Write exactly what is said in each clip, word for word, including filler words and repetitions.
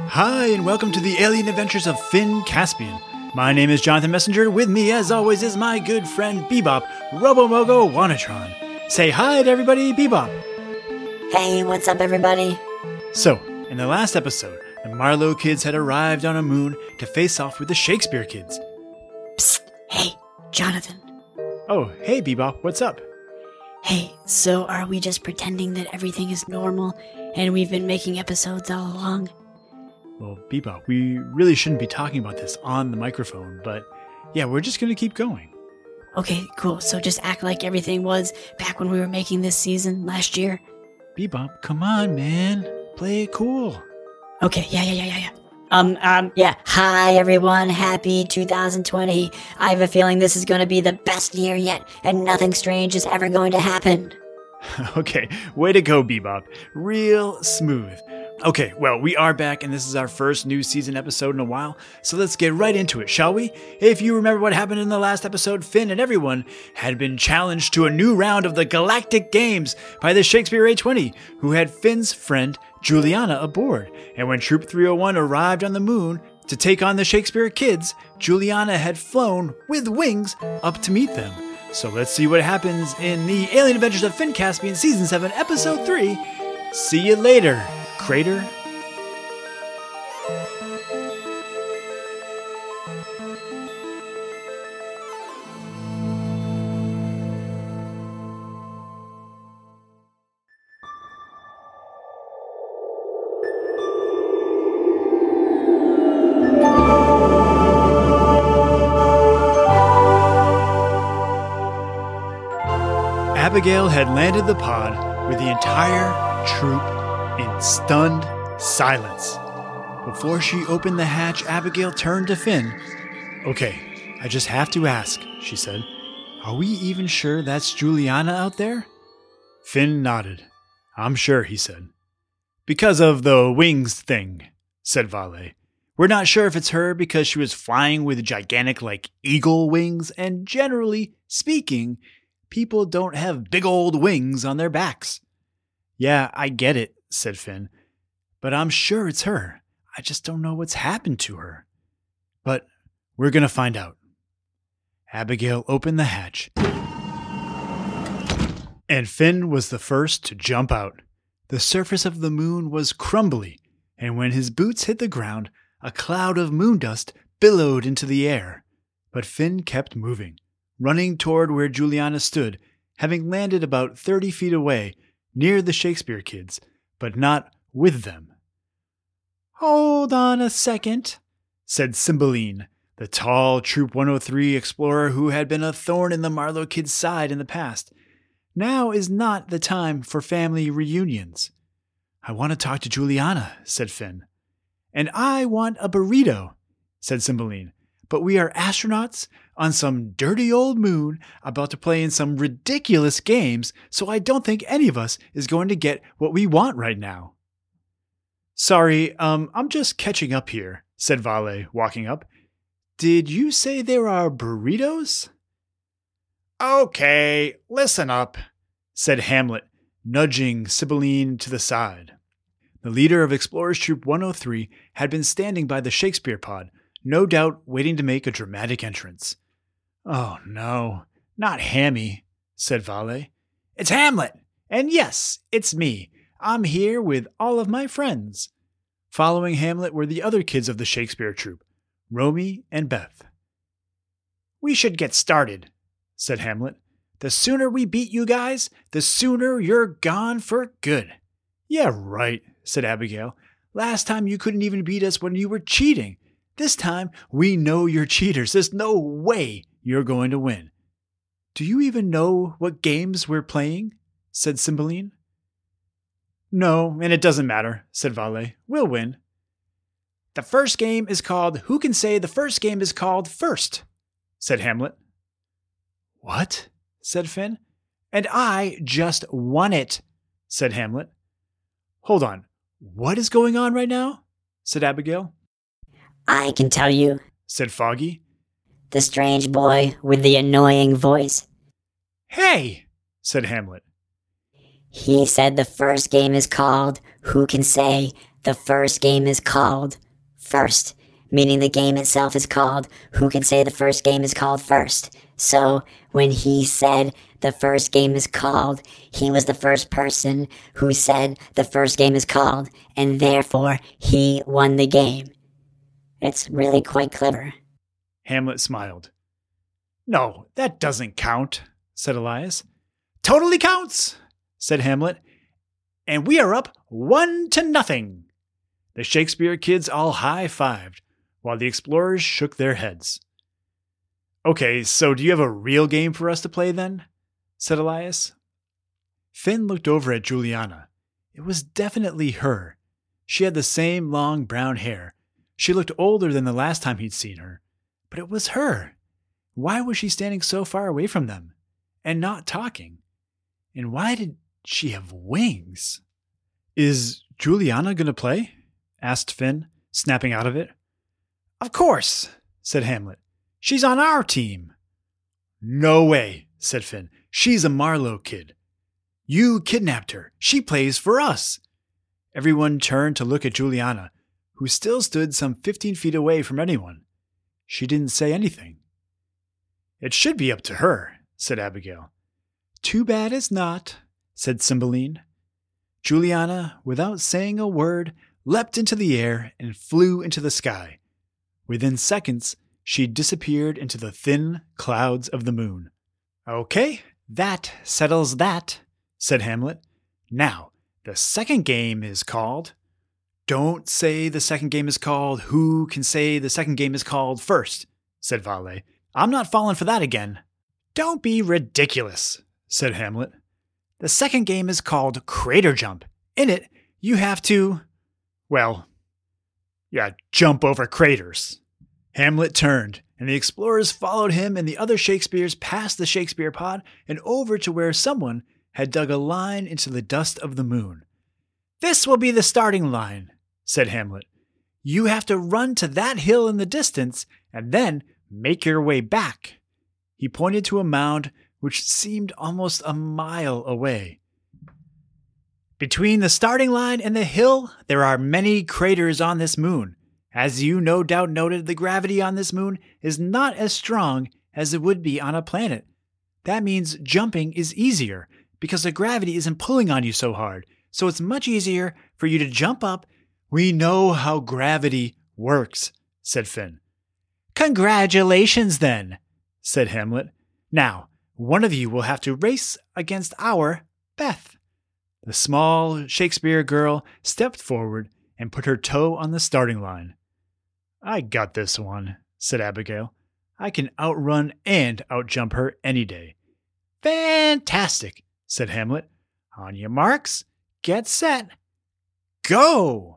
Hi, and welcome to the alien adventures of Finn Caspian. My name is Jonathan Messenger. With me, as always, is my good friend Bebop, Robomogo Wanatron. Say hi to everybody, Bebop. Hey, what's up, everybody? So, in the last episode, the Marlowe kids had arrived on a moon to face off with the Shakespeare kids. Psst, hey, Jonathan. Oh, hey, Bebop, what's up? Hey, so are we just pretending that everything is normal and we've been making episodes all along? Well, Bebop, we really shouldn't be talking about this on the microphone, but yeah, we're just going to keep going. Okay, cool. So just act like everything was back when we were making this season last year. Bebop, come on, man. Play it cool. Okay, yeah, yeah, yeah, yeah, yeah. Um, um, yeah. Hi, everyone. Happy two thousand twenty. I have a feeling this is going to be the best year yet, and nothing strange is ever going to happen. Okay, way to go, Bebop. Real smooth. Okay, well, we are back, and this is our first new season episode in a while, so let's get right into it, shall we? If you remember what happened in the last episode, Finn and everyone had been challenged to a new round of the Galactic Games by the Shakespeare A twenty, who had Finn's friend Juliana aboard. And when Troop three oh one arrived on the moon to take on the Shakespeare kids, Juliana had flown with wings up to meet them. So let's see what happens in the Alien Adventures of Finn Caspian Season seven, Episode three. See you later, Crater. Abigail had landed the pod with the entire troop in stunned silence. Before she opened the hatch, Abigail turned to Finn. Okay, I just have to ask, she said. Are we even sure that's Juliana out there? Finn nodded. I'm sure, he said. Because of the wings thing, said Vale. We're not sure if it's her because she was flying with gigantic, like, eagle wings, and generally speaking, people don't have big old wings on their backs. Yeah, I get it, said Finn. But I'm sure it's her. I just don't know what's happened to her. But we're going to find out. Abigail opened the hatch. And Finn was the first to jump out. The surface of the moon was crumbly, and when his boots hit the ground, a cloud of moon dust billowed into the air. But Finn kept moving, running toward where Juliana stood, having landed about thirty feet away, near the Shakespeare kids, but not with them. Hold on a second, said Cymbeline, the tall Troop one oh three explorer who had been a thorn in the Marlowe kids' side in the past. Now is not the time for family reunions. I want to talk to Juliana, said Finn. And I want a burrito, said Cymbeline. But we are astronauts on some dirty old moon about to play in some ridiculous games, so I don't think any of us is going to get what we want right now. Sorry, um, I'm just catching up here, said Vale, walking up. Did you say there are burritos? Okay, listen up, said Hamlet, nudging Cymbeline to the side. The leader of Explorers Troop one oh three had been standing by the Shakespeare pod, no doubt waiting to make a dramatic entrance. Oh no, not Hammy, said Vale. It's Hamlet, and yes, it's me. I'm here with all of my friends. Following Hamlet were the other kids of the Shakespeare troupe, Romy and Beth. We should get started, said Hamlet. The sooner we beat you guys, the sooner you're gone for good. Yeah, right, said Abigail. Last time you couldn't even beat us when you were cheating. This time, we know you're cheaters. There's no way you're going to win. Do you even know what games we're playing? Said Cymbeline. No, and it doesn't matter, said Vale. We'll win. The first game is called Who Can Say the First Game is Called First, said Hamlet. What? Said Finn. And I just won it, said Hamlet. Hold on. What is going on right now? Said Abigail. I can tell you, said Foggy. The strange boy with the annoying voice. Hey, said Hamlet. He said the first game is called Who Can Say the first game is called first, meaning the game itself is called Who Can Say the First Game is Called First. So when he said the first game is called, he was the first person who said the first game is called, and therefore he won the game. It's really quite clever. Hamlet smiled. No, that doesn't count, said Elias. Totally counts, said Hamlet. And we are up one to nothing. The Shakespeare kids all high-fived, while the explorers shook their heads. Okay, so do you have a real game for us to play then? Said Elias. Finn looked over at Juliana. It was definitely her. She had the same long brown hair. She looked older than the last time he'd seen her. But it was her. Why was she standing so far away from them? And not talking? And why did she have wings? Is Juliana going to play? Asked Finn, snapping out of it. Of course, said Hamlet. She's on our team. No way, said Finn. She's a Marlowe kid. You kidnapped her. She plays for us. Everyone turned to look at Juliana, who still stood some fifteen feet away from anyone. She didn't say anything. It should be up to her, said Abigail. Too bad it's not, said Cymbeline. Juliana, without saying a word, leapt into the air and flew into the sky. Within seconds, she disappeared into the thin clouds of the moon. Okay, that settles that, said Hamlet. Now, the second game is called... Don't say the second game is called Who Can Say the Second Game is Called First, said Vale. I'm not falling for that again. Don't be ridiculous, said Hamlet. The second game is called Crater Jump. In it, you have to, well, yeah, jump over craters. Hamlet turned, and the explorers followed him and the other Shakespeares past the Shakespeare pod and over to where someone had dug a line into the dust of the moon. This will be the starting line, said Hamlet. You have to run to that hill in the distance and then make your way back. He pointed to a mound which seemed almost a mile away. Between the starting line and the hill, there are many craters on this moon. As you no doubt noted, the gravity on this moon is not as strong as it would be on a planet. That means jumping is easier because the gravity isn't pulling on you so hard. So it's much easier for you to jump up. We know how gravity works, said Finn. Congratulations, then, said Hamlet. Now, one of you will have to race against our Beth. The small Shakespeare girl stepped forward and put her toe on the starting line. I got this one, said Abigail. I can outrun and outjump her any day. Fantastic, said Hamlet. On your marks, get set, go!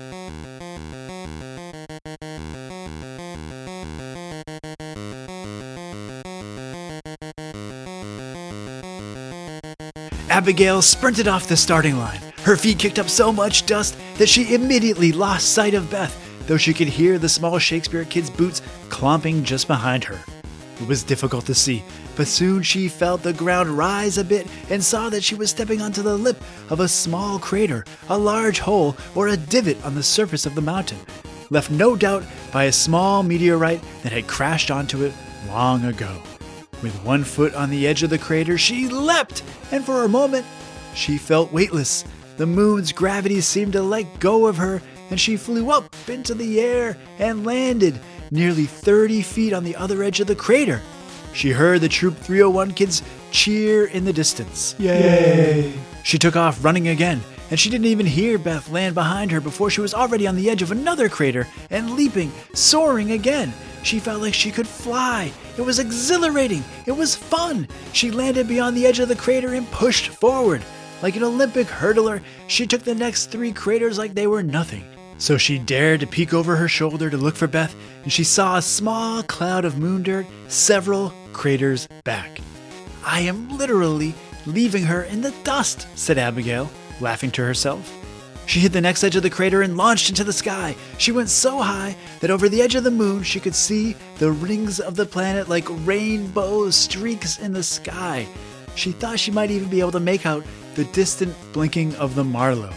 Abigail sprinted off the starting line. Her feet kicked up so much dust that she immediately lost sight of Beth, though she could hear the small Shakespeare kid's boots clomping just behind her. It was difficult to see, but soon she felt the ground rise a bit and saw that she was stepping onto the lip of a small crater, a large hole, or a divot on the surface of the mountain, left no doubt by a small meteorite that had crashed onto it long ago. With one foot on the edge of the crater, she leapt, and for a moment, she felt weightless. The moon's gravity seemed to let go of her, and she flew up into the air and landed nearly thirty feet on the other edge of the crater. She heard the Troop three oh one kids cheer in the distance. Yay! She took off running again, and she didn't even hear Beth land behind her before she was already on the edge of another crater and leaping, soaring again. She felt like she could fly. It was exhilarating. It was fun. She landed beyond the edge of the crater and pushed forward. Like an Olympic hurdler, she took the next three craters like they were nothing. So she dared to peek over her shoulder to look for Beth, and she saw a small cloud of moon dirt several craters back. I am literally leaving her in the dust, said Abigail, laughing to herself. She hit the next edge of the crater and launched into the sky. She went so high that over the edge of the moon she could see the rings of the planet like rainbow streaks in the sky. She thought she might even be able to make out the distant blinking of the Marlowe.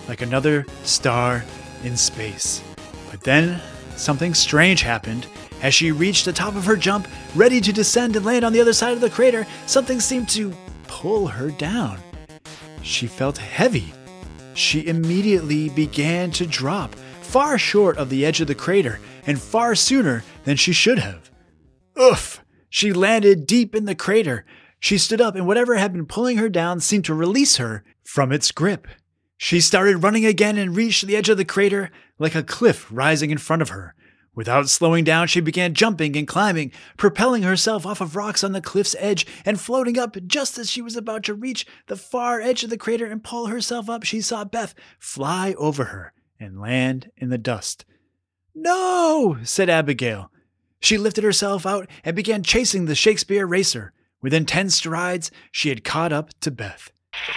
like another star in space. But then something strange happened. As she reached the top of her jump, ready to descend and land on the other side of the crater, something seemed to pull her down. She felt heavy. She immediately began to drop, far short of the edge of the crater, and far sooner than she should have. Oof! She landed deep in the crater. She stood up, and whatever had been pulling her down seemed to release her from its grip. She started running again and reached the edge of the crater like a cliff rising in front of her. Without slowing down, she began jumping and climbing, propelling herself off of rocks on the cliff's edge and floating up. Just as she was about to reach the far edge of the crater and pull herself up, she saw Beth fly over her and land in the dust. "No!" said Abigail. She lifted herself out and began chasing the Shakespeare racer. Within ten strides, she had caught up to Beth.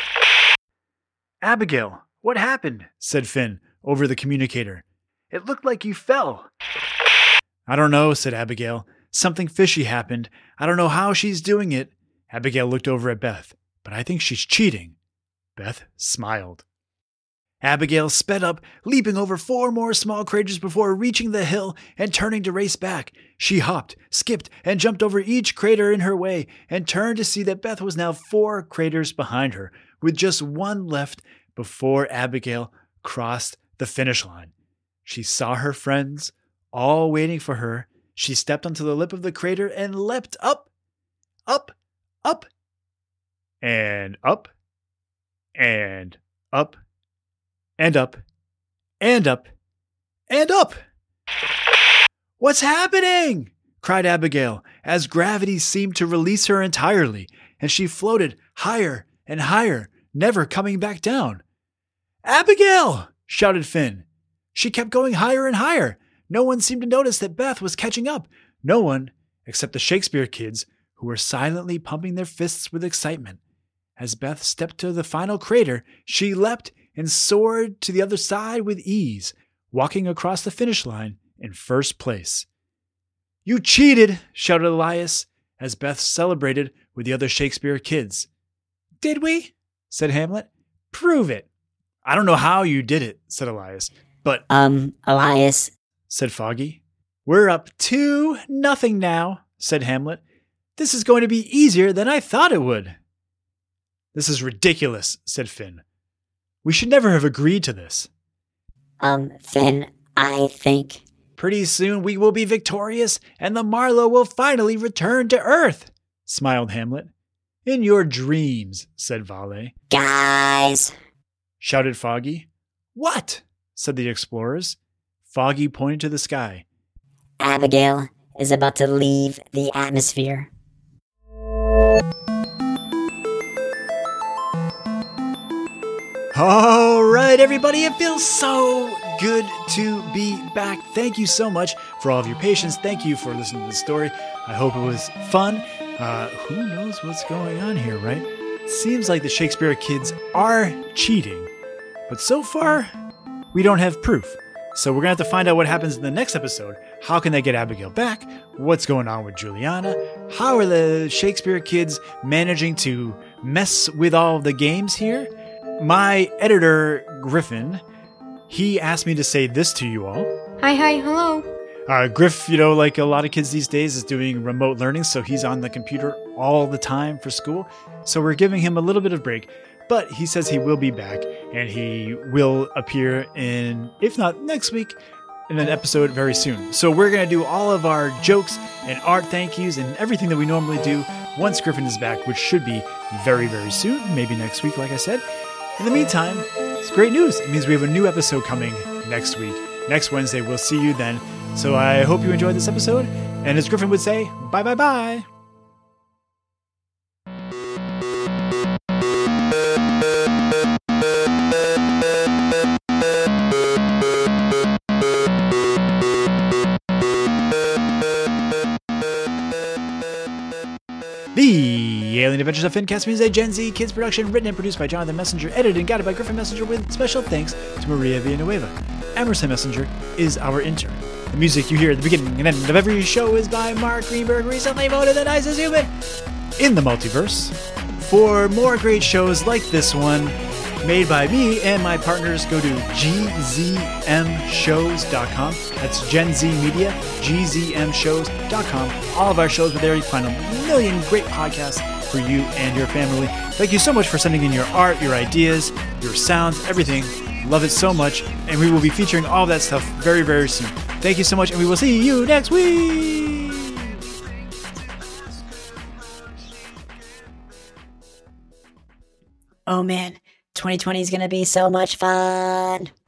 "Abigail, what happened?" said Finn over the communicator. "It looked like you fell." "I don't know," said Abigail. "Something fishy happened. I don't know how she's doing it." Abigail looked over at Beth. "But I think she's cheating." Beth smiled. Abigail sped up, leaping over four more small craters before reaching the hill and turning to race back. She hopped, skipped, and jumped over each crater in her way and turned to see that Beth was now four craters behind her, with just one left before Abigail crossed the finish line. She saw her friends, all waiting for her. She stepped onto the lip of the crater and leapt up, up, up, and up, and up, and up, and up, and up. "What's happening?" cried Abigail, as gravity seemed to release her entirely, and she floated higher and higher, never coming back down. "Abigail!" shouted Finn. She kept going higher and higher. No one seemed to notice that Beth was catching up. No one, except the Shakespeare kids, who were silently pumping their fists with excitement. As Beth stepped to the final crater, she leapt and soared to the other side with ease, walking across the finish line in first place. "You cheated!" shouted Elias, as Beth celebrated with the other Shakespeare kids. "Did we?" said Hamlet. "Prove it." "I don't know how you did it," said Elias. But, Um, Elias, said Foggy. "We're up two nothing now," said Hamlet. "This is going to be easier than I thought it would." "This is ridiculous," said Finn. "We should never have agreed to this." um, Finn, I think... "Pretty soon we will be victorious, and the Marlowe will finally return to Earth," smiled Hamlet. "In your dreams," said Vale. Guys! Shouted Foggy. "What?" said the explorers. Foggy pointed to the sky. Abigail is about to leave the atmosphere. All right, everybody, it feels so good to be back. Thank you so much for all of your patience. Thank you for listening to the story. I hope it was fun. Uh, who knows what's going on here, right? It seems like the Shakespeare kids are cheating, but so far, we don't have proof. So we're going to have to find out what happens in the next episode. How can they get Abigail back? What's going on with Juliana? How are the Shakespeare kids managing to mess with all of the games here? My editor, Griffin, he asked me to say this to you all. Hi, hi, hello. Uh, Griff, you know, like a lot of kids these days, is doing remote learning, so he's on the computer all the time for school. So we're giving him a little bit of break. But he says he will be back, and he will appear in, if not next week, in an episode very soon. So we're going to do all of our jokes and art thank yous and everything that we normally do once Griffin is back, which should be very, very soon, maybe next week, like I said. In the meantime, it's great news. It means we have a new episode coming next week. Next Wednesday, we'll see you then. So I hope you enjoyed this episode, and as Griffin would say, bye, bye, bye. The Alien Adventures of Fincast is a Gen Z kids production written and produced by Jonathan Messenger, edited and guided by Griffin Messenger, with special thanks to Maria Villanueva. Emerson Messenger is our intern. The music you hear at the beginning and end of every show is by Mark Greenberg, recently voted the nicest human in the multiverse. For more great shows like this one, made by me and my partners. Go to G Z M shows dot com. That's Gen Z Media, G Z M shows dot com. All of our shows are there. You can find a million great podcasts for you and your family. Thank you so much for sending in your art, your ideas, your sounds, everything. Love it so much. And we will be featuring all that stuff very, very soon. Thank you so much, and we will see you next week. Oh man, twenty twenty is going to be so much fun.